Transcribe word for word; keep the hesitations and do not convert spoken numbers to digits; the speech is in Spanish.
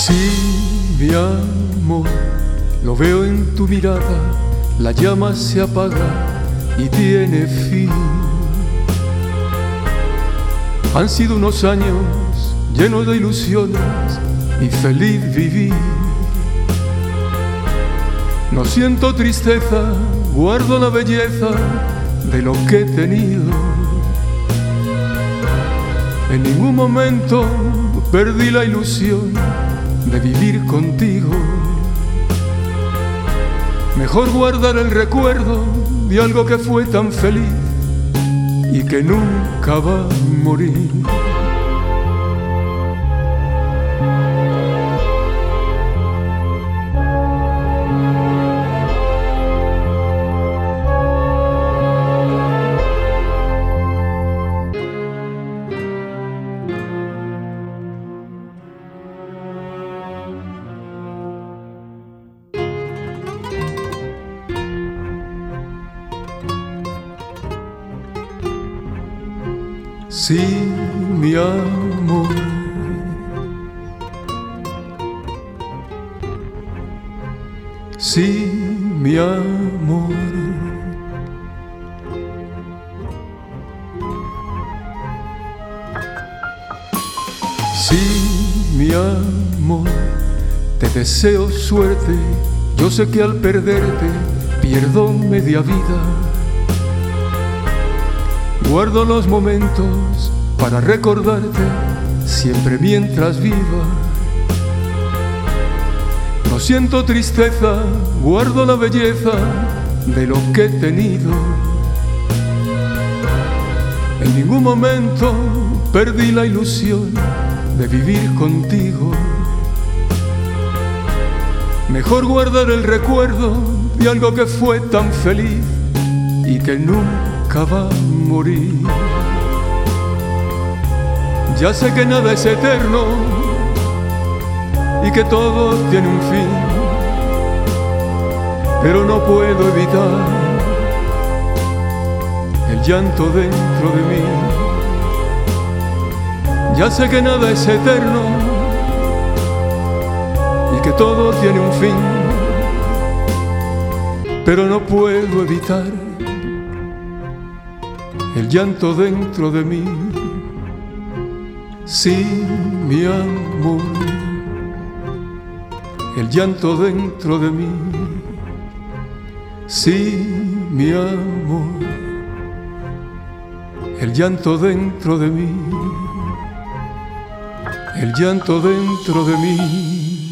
Sí, mi amor, lo veo en tu mirada, la llama se apaga y tiene fin. Han sido unos años llenos de ilusiones y feliz vivir. No siento tristeza, guardo la belleza de lo que he tenido. En ningún momento perdí la ilusión de vivir contigo. Mejor guardar el recuerdo de algo que fue tan feliz y que nunca va a morir. Sí, mi amor, sí, mi amor, sí, mi amor, te deseo suerte. Yo sé que al perderte pierdo media vida. Guardo los momentos para recordarte siempre mientras viva. No siento tristeza, guardo la belleza de lo que he tenido. En ningún momento perdí la ilusión de vivir contigo. Mejor guardar el recuerdo de algo que fue tan feliz y que nunca va a morir. Ya sé que nada es eterno y que todo tiene un fin, pero no puedo evitar el llanto dentro de mí. Ya sé que nada es eterno y que todo tiene un fin, pero no puedo evitar el llanto dentro de mí. Sí, mi amor, el llanto dentro de mí. Sí, mi amor, el llanto dentro de mí. El llanto dentro de mí.